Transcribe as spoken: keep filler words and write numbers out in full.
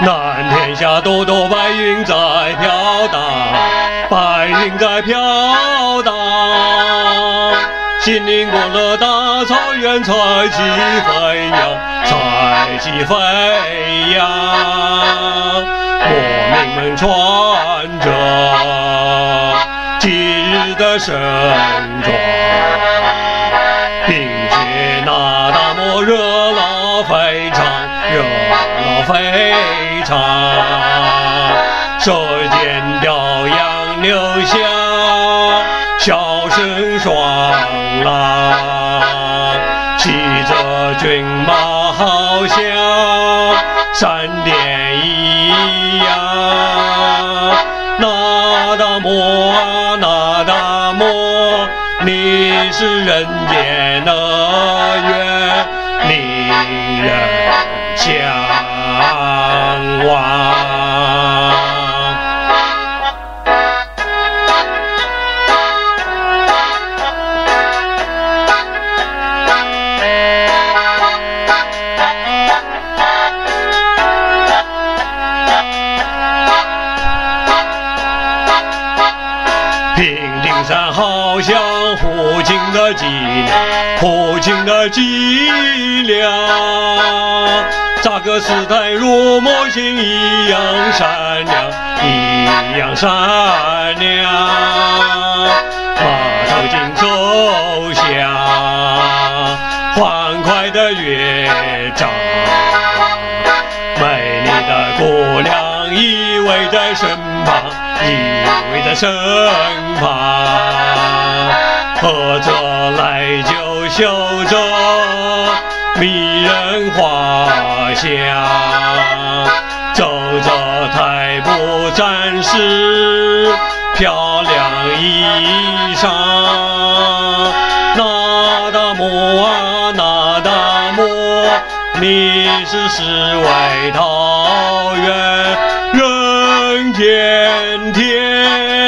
南天下朵朵白云在飘荡，白云在飘荡。心灵过了大草原，彩旗飞扬，彩旗飞扬。国民们穿着节日的盛装，并且那大漠热闹非常，热闹非常。舌尖雕羊留下笑声爽朗，骑着骏马好像闪电一样。那大漠啊，那大漠，你是人间乐园，令人向往。平顶山好像父亲的脊梁，父亲的脊梁。扎克斯坦如母亲一样善良，一样善良。马头琴奏响，欢快的乐章。美丽的姑娘依偎在身旁，依偎在身旁，喝着来酒，嗅着迷人花香，走着太步展示漂亮衣裳。那大漠啊，那大漠，你是世外桃源，人间天